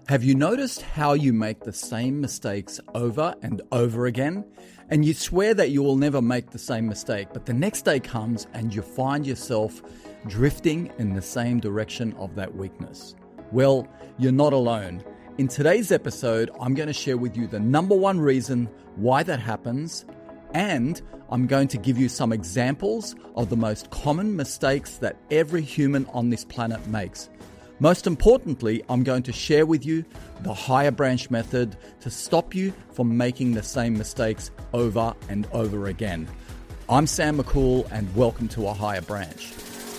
Have you noticed how you make the same mistakes over and over again? And you swear that you will never make the same mistake, but the next day comes and you find yourself drifting in the same direction of that weakness. Well, you're not alone. In today's episode, I'm going to share with you the number one reason why that happens, and I'm going to give you some examples of the most common mistakes that every human on this planet makes. Most importantly, I'm going to share with you the higher branch method to stop you from making the same mistakes over and over again. I'm Sam McCool and welcome to A Higher Branch.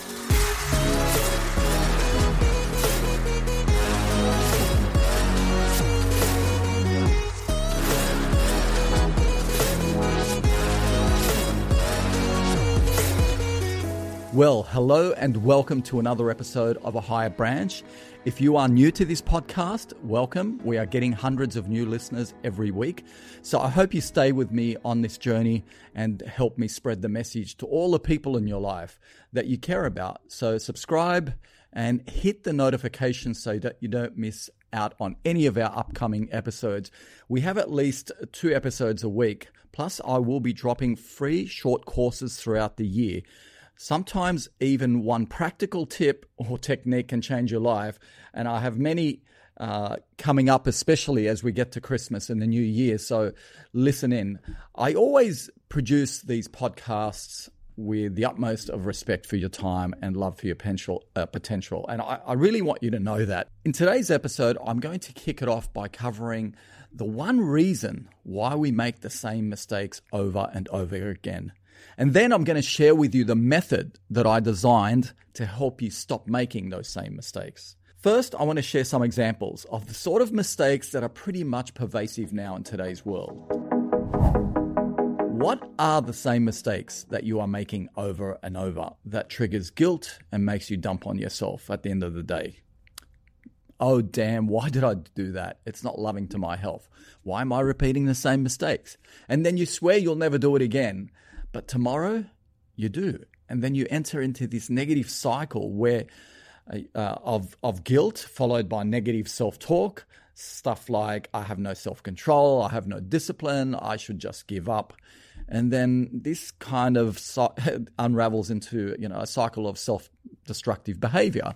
Well, hello and welcome to another episode of A Higher Branch. If you are new to this podcast, welcome. We are getting hundreds of new listeners every week. So I hope you stay with me on this journey and help me spread the message to all the people in your life that you care about. So subscribe and hit the notifications so that you don't miss out on any of our upcoming episodes. We have at least 2 episodes a week. Plus, I will be dropping free short courses throughout the year. Sometimes even one practical tip or technique can change your life. And I have many coming up, especially as we get to Christmas and the new year. So listen in. I always produce these podcasts with the utmost of respect for your time and love for your potential. And I really want you to know that. In today's episode, I'm going to kick it off by covering the one reason why we make the same mistakes over and over again. And then I'm going to share with you the method that I designed to help you stop making those same mistakes. First, I want to share some examples of the sort of mistakes that are pretty much pervasive now in today's world. What are the same mistakes that you are making over and over that triggers guilt and makes you dump on yourself at the end of the day? Oh, damn, why did I do that? It's not loving to my health. Why am I repeating the same mistakes? And then you swear you'll never do it again. But tomorrow, you do. And then you enter into this negative cycle where of guilt followed by negative self-talk, stuff like, I have no self-control, I have no discipline, I should just give up. And then this kind of unravels into a cycle of self-destructive behavior.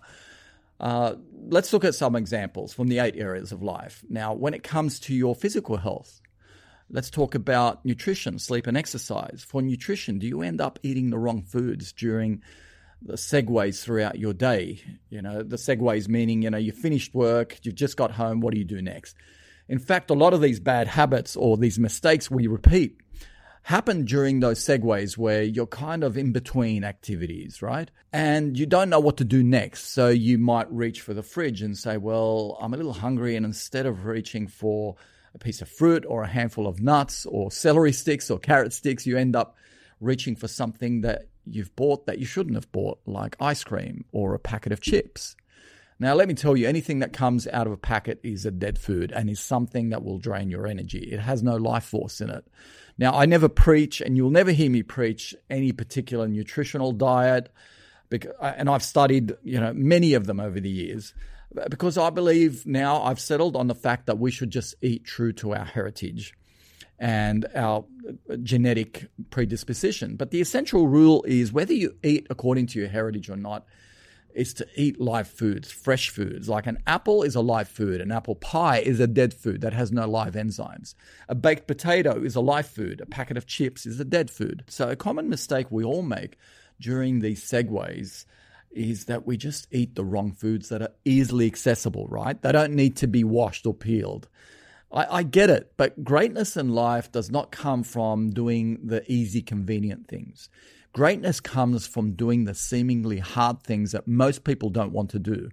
Let's look at some examples from the 8 areas of life. Now, when it comes to your physical health, let's talk about nutrition, sleep and exercise. For nutrition, do you end up eating the wrong foods during the segues throughout your day? The segues meaning, you finished work, you've just got home, what do you do next? In fact, a lot of these bad habits or these mistakes we repeat happen during those segues where you're kind of in between activities, right? And you don't know what to do next. So you might reach for the fridge and say, well, I'm a little hungry. And instead of reaching for a piece of fruit or a handful of nuts or celery sticks or carrot sticks, you end up reaching for something that you've bought that you shouldn't have bought, like ice cream or a packet of chips. Now, let me tell you, anything that comes out of a packet is a dead food and is something that will drain your energy. It has no life force in it. Now, I never preach, and you'll never hear me preach any particular nutritional diet, and I've studied, many of them over the years. Because I believe now I've settled on the fact that we should just eat true to our heritage and our genetic predisposition. But the essential rule is whether you eat according to your heritage or not, is to eat live foods, fresh foods. Like an apple is a live food. An apple pie is a dead food that has no live enzymes. A baked potato is a live food. A packet of chips is a dead food. So a common mistake we all make during these segues is that we just eat the wrong foods that are easily accessible, right? They don't need to be washed or peeled. I get it, but greatness in life does not come from doing the easy, convenient things. Greatness comes from doing the seemingly hard things that most people don't want to do.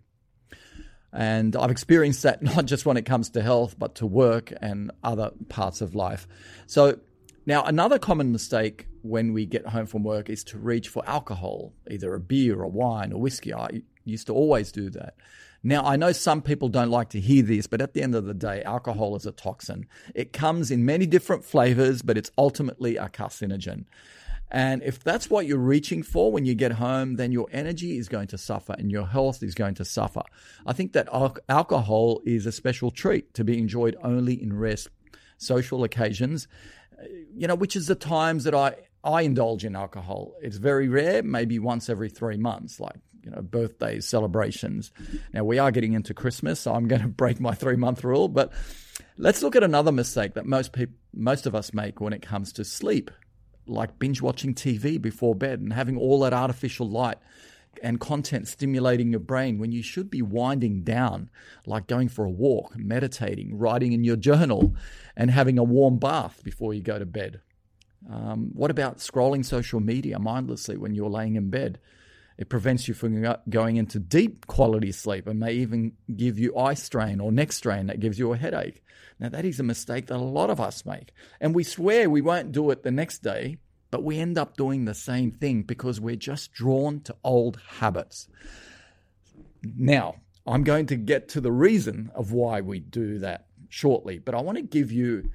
And I've experienced that not just when it comes to health, but to work and other parts of life. So now, another common mistake when we get home from work is to reach for alcohol, either a beer or wine or whiskey. I used to always do that. Now, I know some people don't like to hear this, but at the end of the day, alcohol is a toxin. It comes in many different flavors, but it's ultimately a carcinogen. And if that's what you're reaching for when you get home, then your energy is going to suffer and your health is going to suffer. I think that alcohol is a special treat to be enjoyed only in rare social occasions, which is the times that I indulge in alcohol. It's very rare, maybe once every 3 months, like, birthdays, celebrations. Now, we are getting into Christmas, so I'm going to break my 3-month rule. But let's look at another mistake that most of us make when it comes to sleep, like binge watching TV before bed and having all that artificial light and content stimulating your brain when you should be winding down, like going for a walk, meditating, writing in your journal, and having a warm bath before you go to bed. What about scrolling social media mindlessly when you're laying in bed? It prevents you from going into deep quality sleep and may even give you eye strain or neck strain that gives you a headache. Now, that is a mistake that a lot of us make. And we swear we won't do it the next day, but we end up doing the same thing because we're just drawn to old habits. Now, I'm going to get to the reason of why we do that shortly, but I want to give you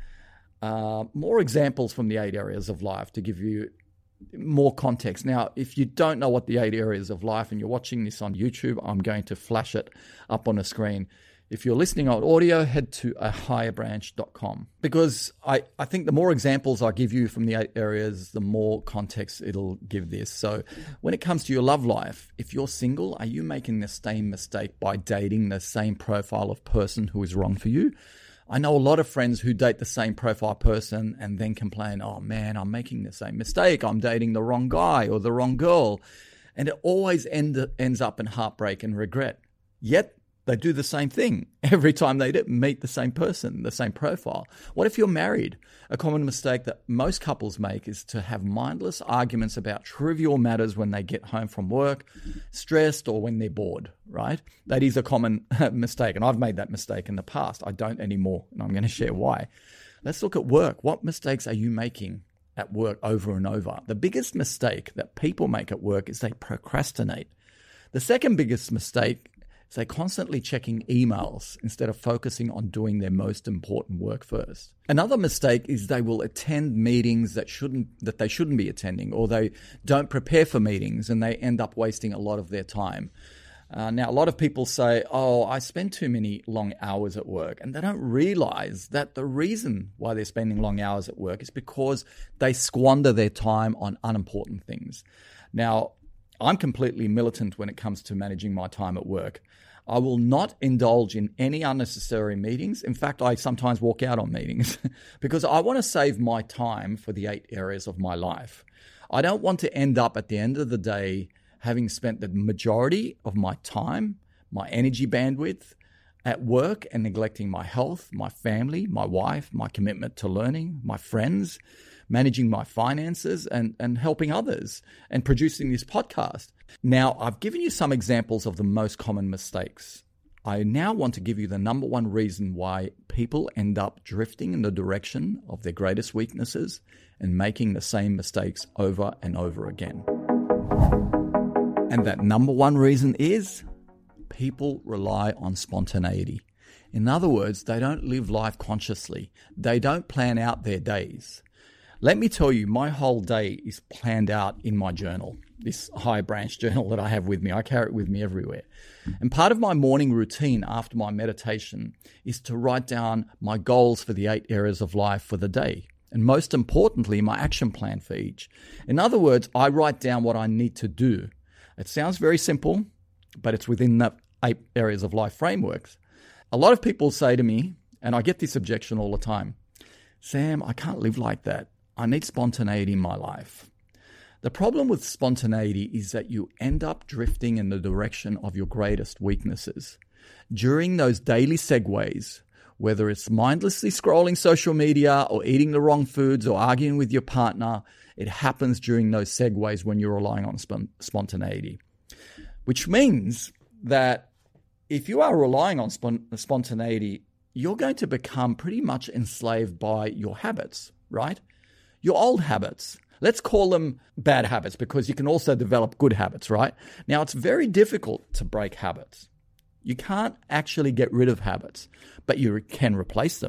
more examples from the 8 areas of life to give you more context. Now, if you don't know what the 8 areas of life and you're watching this on YouTube, I'm going to flash it up on the screen. If you're listening on audio, head to ahighbranch.com, because I think the more examples I give you from the 8 areas, the more context it'll give this. So when it comes to your love life, if you're single, are you making the same mistake by dating the same profile of person who is wrong for you? I know a lot of friends who date the same profile person and then complain, oh man, I'm making the same mistake. I'm dating the wrong guy or the wrong girl. And it always ends up in heartbreak and regret. Yet they do the same thing every time they meet the same person, the same profile. What if you're married? A common mistake that most couples make is to have mindless arguments about trivial matters when they get home from work, stressed, or when they're bored, right? That is a common mistake, and I've made that mistake in the past. I don't anymore, and I'm going to share why. Let's look at work. What mistakes are you making at work over and over? The biggest mistake that people make at work is they procrastinate. The second biggest mistake is they constantly checking emails instead of focusing on doing their most important work first. Another mistake is they will attend meetings that they shouldn't be attending, or they don't prepare for meetings and they end up wasting a lot of their time. Now, a lot of people say, oh, I spend too many long hours at work. And they don't realize that the reason why they're spending long hours at work is because they squander their time on unimportant things. Now, I'm completely militant when it comes to managing my time at work. I will not indulge in any unnecessary meetings. In fact, I sometimes walk out on meetings because I want to save my time for the 8 areas of my life. I don't want to end up at the end of the day having spent the majority of my time, my energy bandwidth at work, and neglecting my health, my family, my wife, my commitment to learning, my friends, managing my finances, and helping others, and producing this podcast. Now, I've given you some examples of the most common mistakes. I now want to give you the number one reason why people end up drifting in the direction of their greatest weaknesses and making the same mistakes over and over again. And that number one reason is people rely on spontaneity. In other words, they don't live life consciously. They don't plan out their days. Let me tell you, my whole day is planned out in my journal, this High Branch journal that I have with me. I carry it with me everywhere. And part of my morning routine after my meditation is to write down my goals for the 8 areas of life for the day. And most importantly, my action plan for each. In other words, I write down what I need to do. It sounds very simple, but it's within the 8 areas of life frameworks. A lot of people say to me, and I get this objection all the time, Sam, I can't live like that. I need spontaneity in my life. The problem with spontaneity is that you end up drifting in the direction of your greatest weaknesses. During those daily segues, whether it's mindlessly scrolling social media or eating the wrong foods or arguing with your partner, it happens during those segues when you're relying on spontaneity. Which means that if you are relying on spontaneity, you're going to become pretty much enslaved by your habits, right? Your old habits. Let's call them bad habits because you can also develop good habits, right? Now, it's very difficult to break habits. You can't actually get rid of habits, but you can replace them.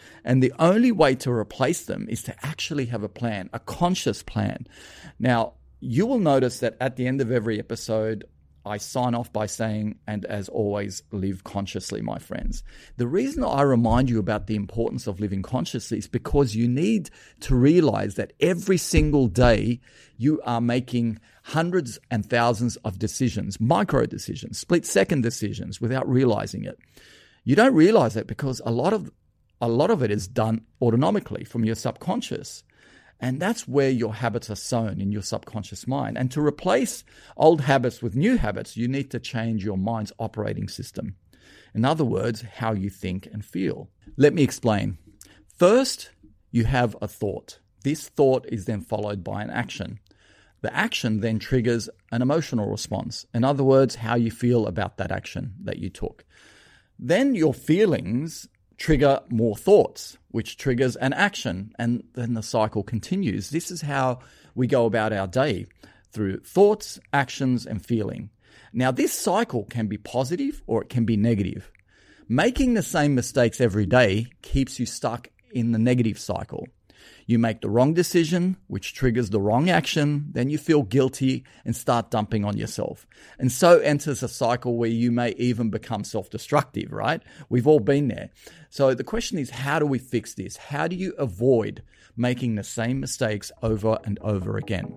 And the only way to replace them is to actually have a plan, a conscious plan. Now, you will notice that at the end of every episode, I sign off by saying, and as always, live consciously, my friends. The reason I remind you about the importance of living consciously is because you need to realize that every single day you are making hundreds and thousands of decisions, micro decisions, split-second decisions without realizing it. You don't realize it because a lot of it is done autonomically from your subconscious. And that's where your habits are sown, in your subconscious mind. And to replace old habits with new habits, you need to change your mind's operating system. In other words, how you think and feel. Let me explain. First, you have a thought. This thought is then followed by an action. The action then triggers an emotional response. In other words, how you feel about that action that you took. Then your feelings trigger more thoughts, which triggers an action, and then the cycle continues. This is how we go about our day, through thoughts, actions, and feeling. Now, this cycle can be positive or it can be negative. Making the same mistakes every day keeps you stuck in the negative cycle. You make the wrong decision, which triggers the wrong action, then you feel guilty and start dumping on yourself. And so enters a cycle where you may even become self-destructive, right? We've all been there. So the question is, how do we fix this? How do you avoid making the same mistakes over and over again?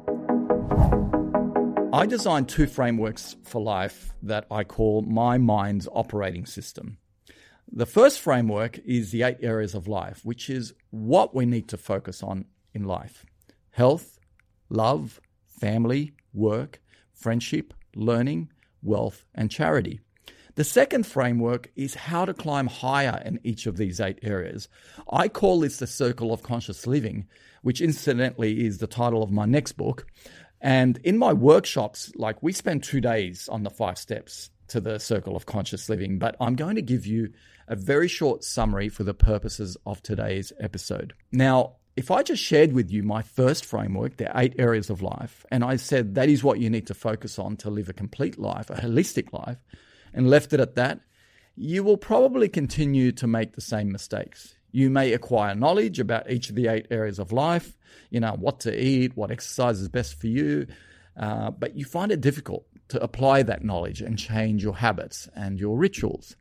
I designed 2 frameworks for life that I call my mind's operating system. The first framework is the 8 areas of life, which is what we need to focus on in life. Health, love, family, work, friendship, learning, wealth, and charity. The second framework is how to climb higher in each of these 8 areas. I call this the Circle of Conscious Living, which incidentally is the title of my next book. And in my workshops, we spend 2 days on the 5 steps to the Circle of Conscious Living, but I'm going to give you a very short summary for the purposes of today's episode. Now, if I just shared with you my first framework, the 8 areas of life, and I said that is what you need to focus on to live a complete life, a holistic life, and left it at that, you will probably continue to make the same mistakes. You may acquire knowledge about each of the 8 areas of life, what to eat, what exercise is best for you, but you find it difficult to apply that knowledge and change your habits and your rituals.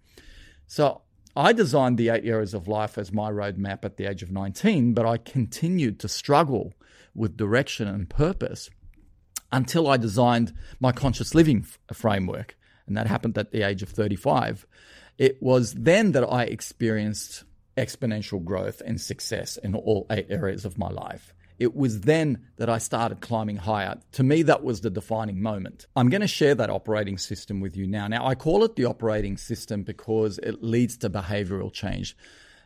So I designed the 8 areas of life as my roadmap at the age of 19, but I continued to struggle with direction and purpose until I designed my conscious living framework, and that happened at the age of 35. It was then that I experienced exponential growth and success in all 8 areas of my life. It was then that I started climbing higher. To me, that was the defining moment. I'm going to share that operating system with you now. Now, I call it the operating system because it leads to behavioral change.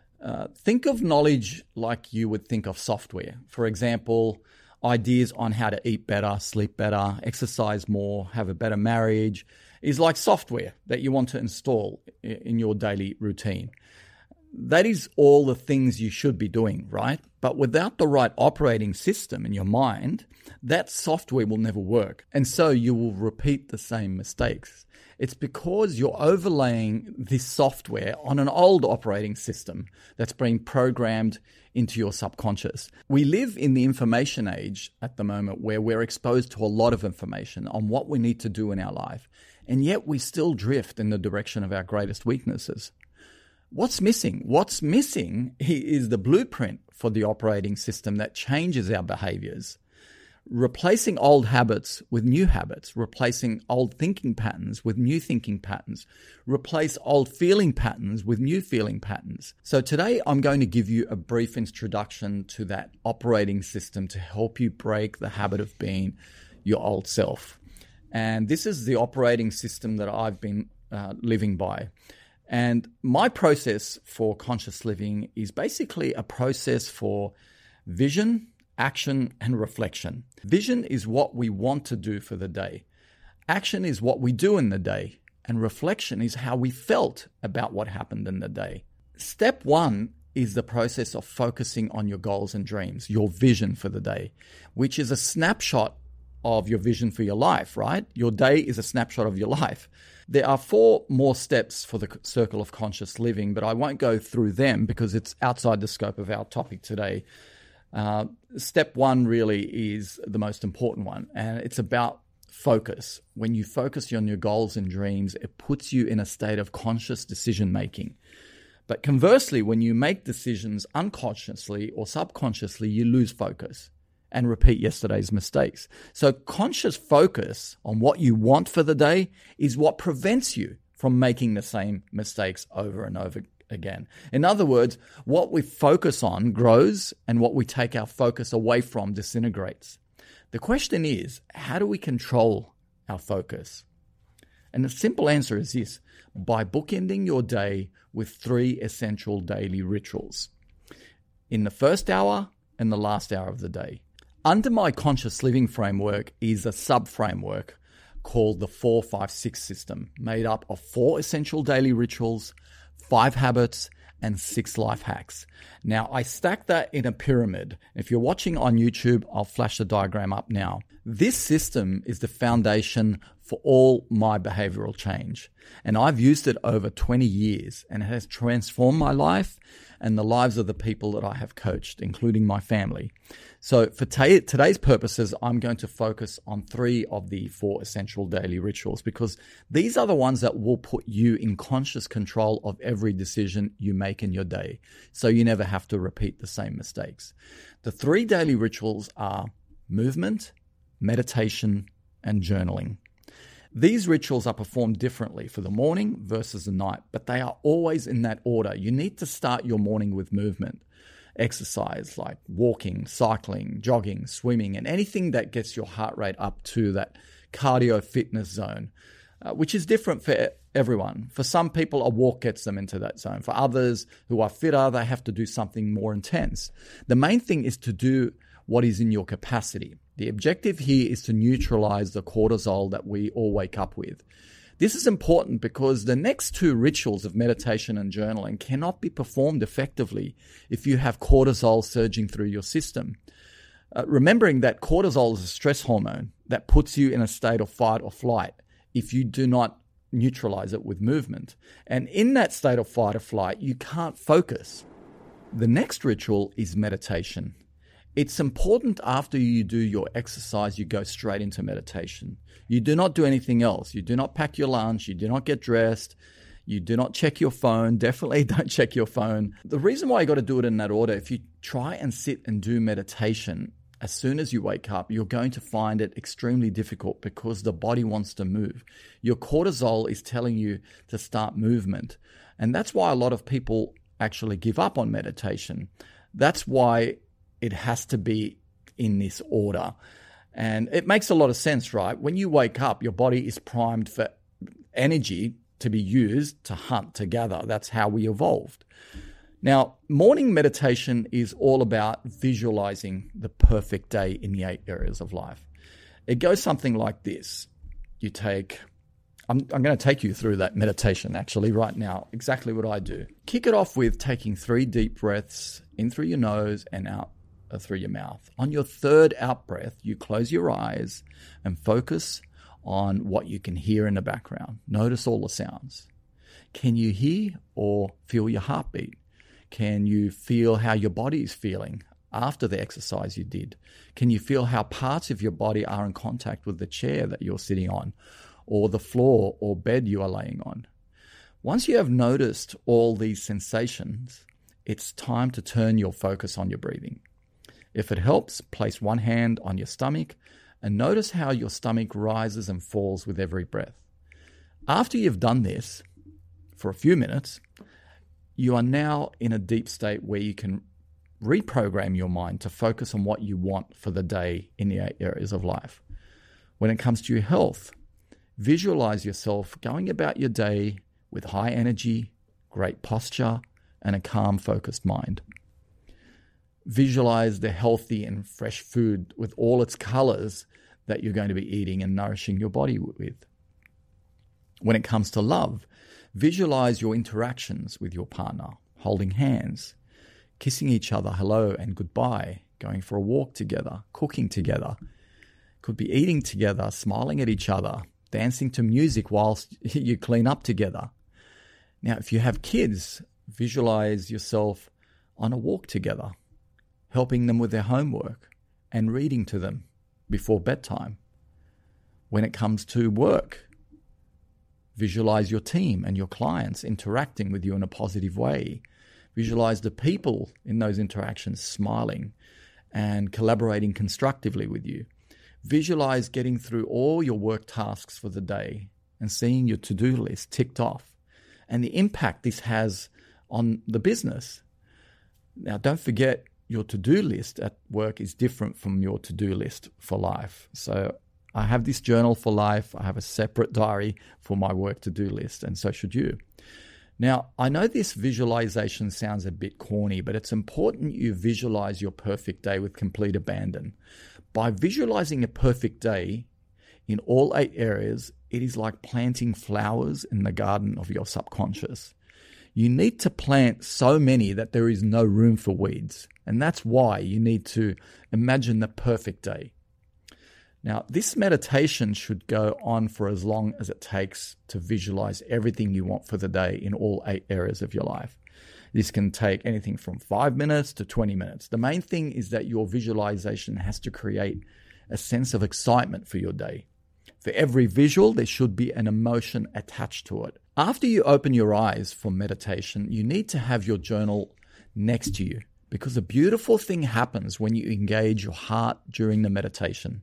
Think of knowledge like you would think of software. For example, ideas on how to eat better, sleep better, exercise more, have a better marriage is like software that you want to install in your daily routine. That is all the things you should be doing, right? But without the right operating system in your mind, that software will never work. And so you will repeat the same mistakes. It's because you're overlaying this software on an old operating system that's been programmed into your subconscious. We live in the information age at the moment where we're exposed to a lot of information on what we need to do in our life. And yet we still drift in the direction of our greatest weaknesses. What's missing? What's missing is the blueprint for the operating system that changes our behaviors. Replacing old habits with new habits, replacing old thinking patterns with new thinking patterns, replace old feeling patterns with new feeling patterns. So today I'm going to give you a brief introduction to that operating system to help you break the habit of being your old self. And this is the operating system that I've been living by. And my process for conscious living is basically a process for vision, action, and reflection. Vision is what we want to do for the day. Action is what we do in the day. And reflection is how we felt about what happened in the day. Step 1 is the process of focusing on your goals and dreams, your vision for the day, which is a snapshot of your vision for your life, right? Your day is a snapshot of your life. There are 4 more steps for the circle of conscious living, but I won't go through them because it's outside the scope of our topic today. Step 1 really is the most important one, and it's about focus. When you focus on your goals and dreams, it puts you in a state of conscious decision making. But conversely, when you make decisions unconsciously or subconsciously, you lose focus and repeat yesterday's mistakes. So conscious focus on what you want for the day is what prevents you from making the same mistakes over and over again. In other words, what we focus on grows and what we take our focus away from disintegrates. The question is, how do we control our focus? And the simple answer is this: by bookending your day with 3 essential daily rituals in the first hour and the last hour of the day. Under my conscious living framework is a sub-framework called the 4-5-6 system, made up of 4 essential daily rituals, 5 habits, and 6 life hacks. Now, I stack that in a pyramid. If you're watching on YouTube, I'll flash the diagram up now. This system is the foundation for all my behavioral change. And I've used it over 20 years, and it has transformed my life and the lives of the people that I have coached, including my family. So for today's purposes, I'm going to focus on 3 of the 4 essential daily rituals, because these are the ones that will put you in conscious control of every decision you make in your day, so you never have to repeat the same mistakes. The 3 daily rituals are movement, meditation, and journaling. These rituals are performed differently for the morning versus the night, but they are always in that order. You need to start your morning with movement, exercise like walking, cycling, jogging, swimming, and anything that gets your heart rate up to that cardio fitness zone, which is different for everyone. For some people, a walk gets them into that zone. For others who are fitter, they have to do something more intense. The main thing is to do what is in your capacity. The objective here is to neutralize the cortisol that we all wake up with. This is important because the next 2 rituals of meditation and journaling cannot be performed effectively if you have cortisol surging through your system. Remembering that cortisol is a stress hormone that puts you in a state of fight or flight if you do not neutralize it with movement. And in that state of fight or flight, you can't focus. The next ritual is meditation. It's important after you do your exercise, you go straight into meditation. You do not do anything else. You do not pack your lunch. You do not get dressed. You do not check your phone. Definitely don't check your phone. The reason why you got to do it in that order, if you try and sit and do meditation as soon as you wake up, you're going to find it extremely difficult because the body wants to move. Your cortisol is telling you to start movement. And that's why a lot of people actually give up on meditation. That's why it has to be in this order. And it makes a lot of sense, right? When you wake up, your body is primed for energy to be used to hunt, to gather. That's how we evolved. Now, morning meditation is all about visualizing the perfect day in the 8 areas of life. It goes something like this. You take, I'm going to take you through that meditation actually right now, exactly what I do. Kick it off with taking 3 deep breaths in through your nose and out through your mouth. On your 3rd out breath, you close your eyes and focus on what you can hear in the background. Notice all the sounds. Can you hear or feel your heartbeat? Can you feel how your body is feeling after the exercise you did? Can you feel how parts of your body are in contact with the chair that you're sitting on, or the floor or bed you are laying on? Once you have noticed all these sensations, it's time to turn your focus on your breathing. If it helps, place one hand on your stomach and notice how your stomach rises and falls with every breath. After you've done this for a few minutes, you are now in a deep state where you can reprogram your mind to focus on what you want for the day in the 8 areas of life. When it comes to your health, visualize yourself going about your day with high energy, great posture, and a calm, focused mind. Visualize the healthy and fresh food with all its colors that you're going to be eating and nourishing your body with. When it comes to love, visualize your interactions with your partner, holding hands, kissing each other hello and goodbye, going for a walk together, cooking together. Could be eating together, smiling at each other, dancing to music whilst you clean up together. Now, if you have kids, visualize yourself on a walk together, helping them with their homework and reading to them before bedtime. When it comes to work, visualize your team and your clients interacting with you in a positive way. Visualize the people in those interactions smiling and collaborating constructively with you. Visualize getting through all your work tasks for the day and seeing your to-do list ticked off and the impact this has on the business. Now, don't forget your to-do list at work is different from your to-do list for life. So I have this journal for life. I have a separate diary for my work to-do list, and so should you. Now, I know this visualization sounds a bit corny, but it's important you visualize your perfect day with complete abandon. By visualizing a perfect day in all 8 areas, it is like planting flowers in the garden of your subconscious. You need to plant so many that there is no room for weeds. And that's why you need to imagine the perfect day. Now, this meditation should go on for as long as it takes to visualize everything you want for the day in all 8 areas of your life. This can take anything from 5 minutes to 20 minutes. The main thing is that your visualization has to create a sense of excitement for your day. For every visual, there should be an emotion attached to it. After you open your eyes for meditation, you need to have your journal next to you, because a beautiful thing happens when you engage your heart during the meditation.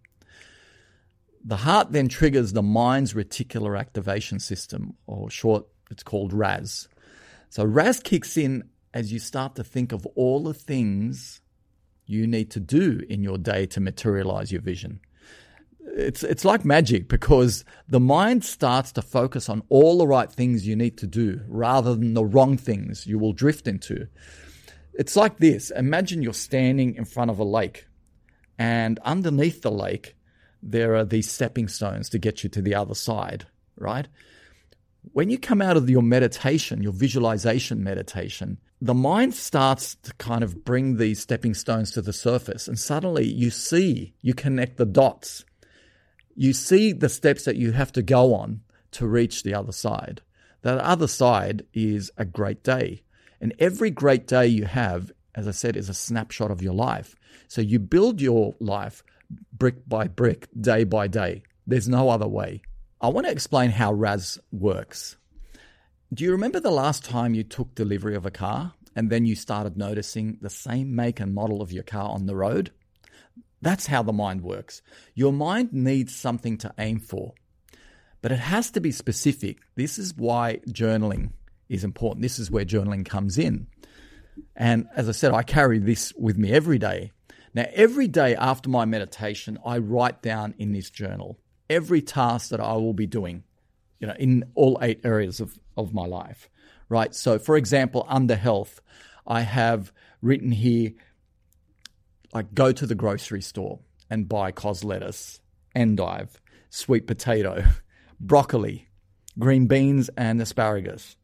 The heart then triggers the mind's reticular activation system, or short, it's called RAS. So RAS kicks in as you start to think of all the things you need to do in your day to materialize your vision. It's like magic, because the mind starts to focus on all the right things you need to do rather than the wrong things you will drift into. It's like this. Imagine you're standing in front of a lake, and underneath the lake, there are these stepping stones to get you to the other side, right? When you come out of your meditation, your visualization meditation, the mind starts to kind of bring these stepping stones to the surface, and suddenly you connect the dots. You see the steps that you have to go on to reach the other side. That other side is a great day. And every great day you have, as I said, is a snapshot of your life. So you build your life brick by brick, day by day. There's no other way. I want to explain how RAS works. Do you remember the last time you took delivery of a car and then you started noticing the same make and model of your car on the road? That's how the mind works. Your mind needs something to aim for, but it has to be specific. This is why journaling is important. This is where journaling comes in. And as I said, I carry this with me every day. Now, every day after my meditation, I write down in this journal every task that I will be doing, in all 8 areas of my life, right? So, for example, under health, I have written here, like, go to the grocery store and buy cos lettuce, endive, sweet potato, broccoli, green beans and asparagus.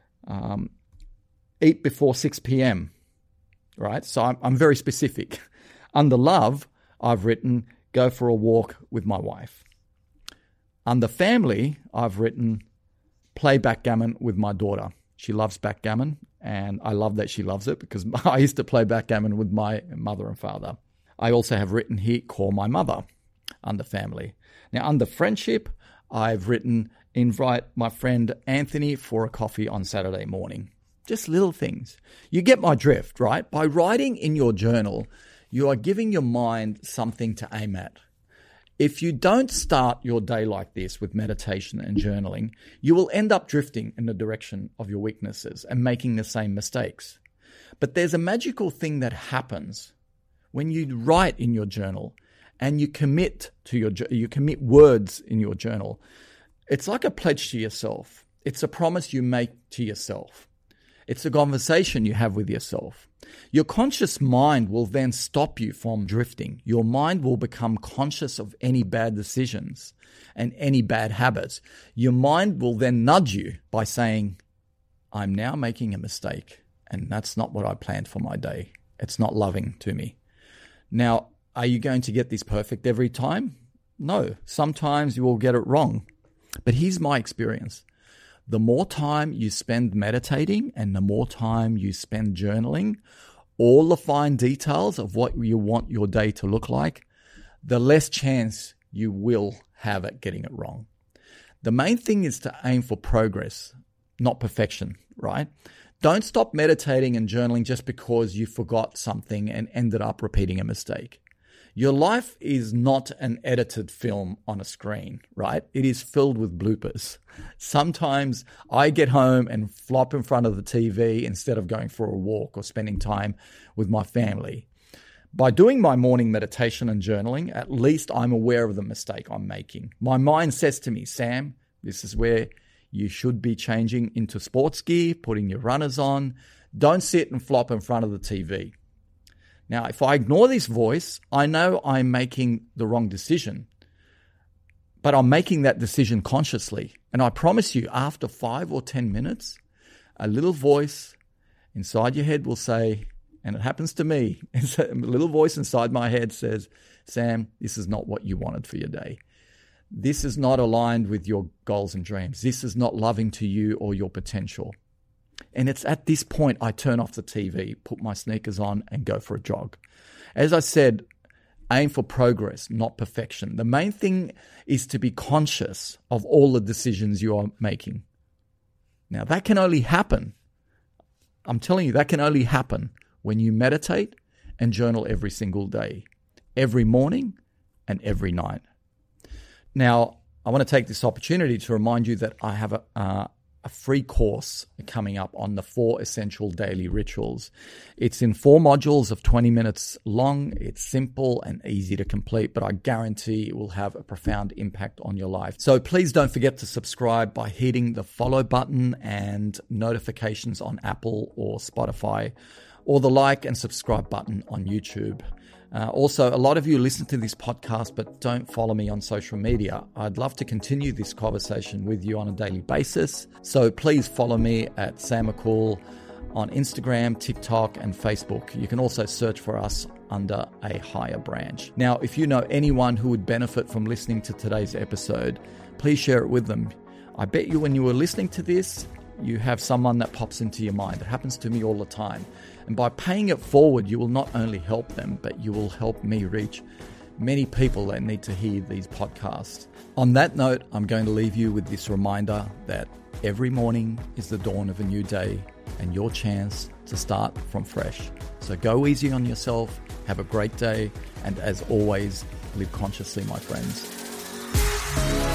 Eat before 6 p.m., right? So I'm very specific. Under love, I've written, go for a walk with my wife. Under family, I've written, play backgammon with my daughter. She loves backgammon, and I love that she loves it, because I used to play backgammon with my mother and father. I also have written here, call my mother, under family. Now, under friendship, I've written, invite my friend Anthony for a coffee on Saturday morning. Just little things. You get my drift, right? By writing in your journal, you are giving your mind something to aim at. If you don't start your day like this with meditation and journaling, you will end up drifting in the direction of your weaknesses and making the same mistakes. But there's a magical thing that happens when you write in your journal and you commit words in your journal. It's like a pledge to yourself. It's a promise you make to yourself. It's a conversation you have with yourself. Your conscious mind will then stop you from drifting. Your mind will become conscious of any bad decisions and any bad habits. Your mind will then nudge you by saying, I'm now making a mistake, and that's not what I planned for my day. It's not loving to me. Now, are you going to get this perfect every time? No. Sometimes you will get it wrong. But here's my experience. The more time you spend meditating and the more time you spend journaling, all the fine details of what you want your day to look like, the less chance you will have at getting it wrong. The main thing is to aim for progress, not perfection, right? Don't stop meditating and journaling just because you forgot something and ended up repeating a mistake. Your life is not an edited film on a screen, right? It is filled with bloopers. Sometimes I get home and flop in front of the TV instead of going for a walk or spending time with my family. By doing my morning meditation and journaling, at least I'm aware of the mistake I'm making. My mind says to me, Sam, this is where you should be changing into sports gear, putting your runners on. Don't sit and flop in front of the TV. Now, if I ignore this voice, I know I'm making the wrong decision, but I'm making that decision consciously. And I promise you, after 5 or 10 minutes, a little voice inside your head will say, and it happens to me, a little voice inside my head says, Sam, this is not what you wanted for your day. This is not aligned with your goals and dreams. This is not loving to you or your potential. And it's at this point I turn off the TV, put my sneakers on and go for a jog. As I said, aim for progress, not perfection. The main thing is to be conscious of all the decisions you are making. Now that can only happen, I'm telling you, that can only happen when you meditate and journal every single day, every morning and every night. Now, I want to take this opportunity to remind you that I have a free course coming up on the 4 essential daily rituals. It's in 4 modules of 20 minutes long. It's simple and easy to complete, but I guarantee it will have a profound impact on your life. So please don't forget to subscribe by hitting the follow button and notifications on Apple or Spotify, or the like and subscribe button on YouTube. Also, a lot of you listen to this podcast but don't follow me on social media. I'd love to continue this conversation with you on a daily basis. So please follow me at Sam McCool on Instagram, TikTok, and Facebook. You can also search for us under a higher branch. Now, if you know anyone who would benefit from listening to today's episode, please share it with them. I bet you when you were listening to this, you have someone that pops into your mind. It happens to me all the time. And by paying it forward, you will not only help them, but you will help me reach many people that need to hear these podcasts. On that note, I'm going to leave you with this reminder that every morning is the dawn of a new day and your chance to start from fresh. So go easy on yourself, have a great day, and as always, live consciously, my friends.